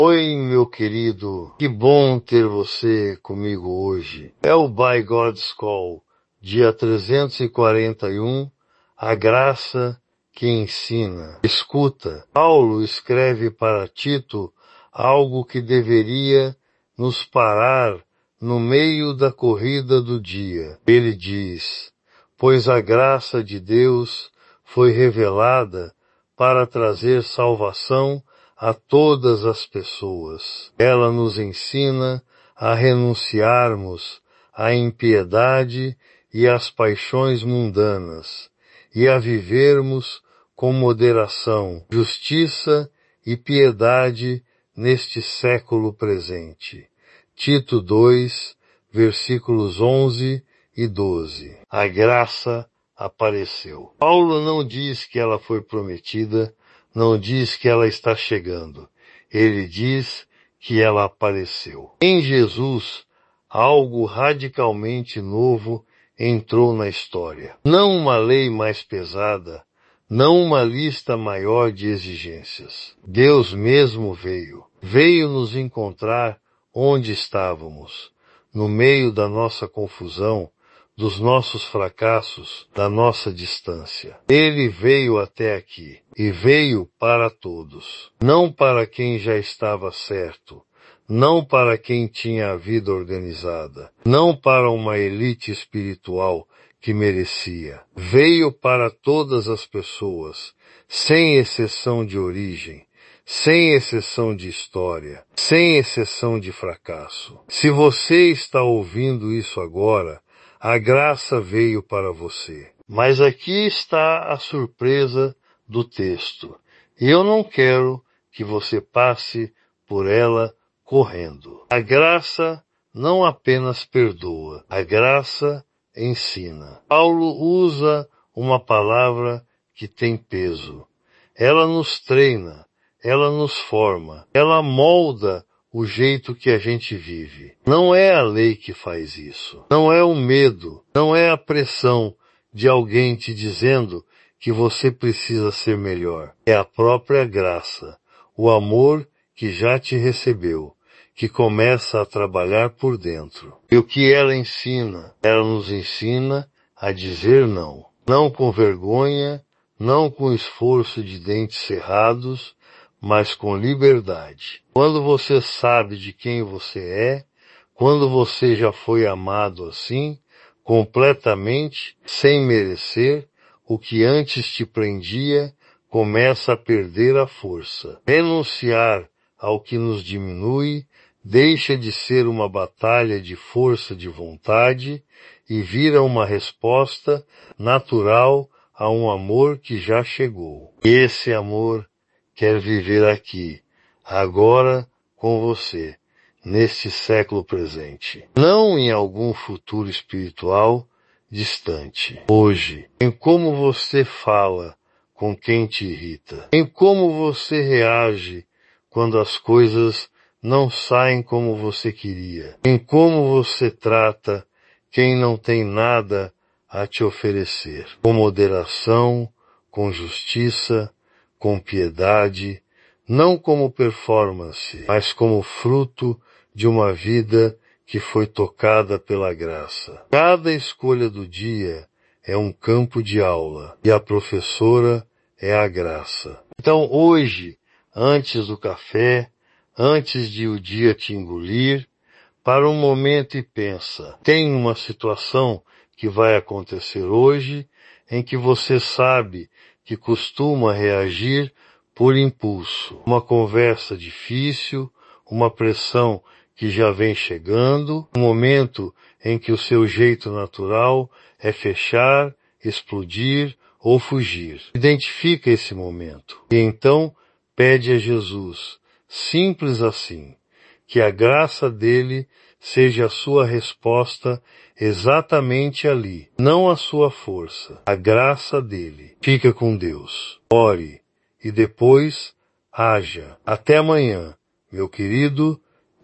Oi, meu querido, que bom ter você comigo hoje. É o By God's Call, dia 341, a graça que ensina. Escuta, Paulo escreve para Tito algo que deveria nos parar no meio da corrida do dia. Ele diz, pois a graça de Deus foi revelada para trazer salvação a todas as pessoas. Ela nos ensina a renunciarmos à impiedade e às paixões mundanas e a vivermos com moderação, justiça e piedade neste século presente. Tito 2, versículos 11 e 12. A graça apareceu. Paulo não diz que ela foi prometida, não diz que ela está chegando. Ele diz que ela apareceu. Em Jesus, algo radicalmente novo entrou na história. Não uma lei mais pesada, não uma lista maior de exigências. Deus mesmo veio. Veio nos encontrar onde estávamos, no meio da nossa confusão, dos nossos fracassos, da nossa distância. Ele veio até aqui e veio para todos, não para quem já estava certo, não para quem tinha a vida organizada, não para uma elite espiritual que merecia. Veio para todas as pessoas, sem exceção de origem, sem exceção de história, sem exceção de fracasso. Se você está ouvindo isso agora, a graça veio para você. Mas aqui está a surpresa do texto. E eu não quero que você passe por ela correndo. A graça não apenas perdoa, a graça ensina. Paulo usa uma palavra que tem peso. Ela nos treina, ela nos forma, ela molda o jeito que a gente vive. Não é a lei que faz isso. Não é o medo, não é a pressão de alguém te dizendo que você precisa ser melhor. É a própria graça, o amor que já te recebeu, que começa a trabalhar por dentro. E o que ela ensina? Ela nos ensina a dizer não. Não com vergonha, não com esforço de dentes cerrados, mas com liberdade. Quando você sabe de quem você é, quando você já foi amado assim, completamente, sem merecer, o que antes te prendia começa a perder a força. Renunciar ao que nos diminui deixa de ser uma batalha de força de vontade e vira uma resposta natural a um amor que já chegou. Esse amor quer viver aqui, agora com você, neste século presente. Não em algum futuro espiritual distante. Hoje, em como você fala com quem te irrita, em como você reage quando as coisas não saem como você queria, em como você trata quem não tem nada a te oferecer, com moderação, com justiça, com piedade, não como performance, mas como fruto de uma vida que foi tocada pela graça. Cada escolha do dia é um campo de aula e a professora é a graça. Então hoje, antes do café, antes de o dia te engolir, para um momento e pensa, tem uma situação que vai acontecer hoje em que você sabe que costuma reagir por impulso. Uma conversa difícil, uma pressão que já vem chegando, um momento em que o seu jeito natural é fechar, explodir ou fugir. Identifica esse momento e então pede a Jesus, simples assim, que a graça dele seja a sua resposta exatamente ali, não a sua força, a graça dele. Fica com Deus, ore e depois haja. Até amanhã, meu querido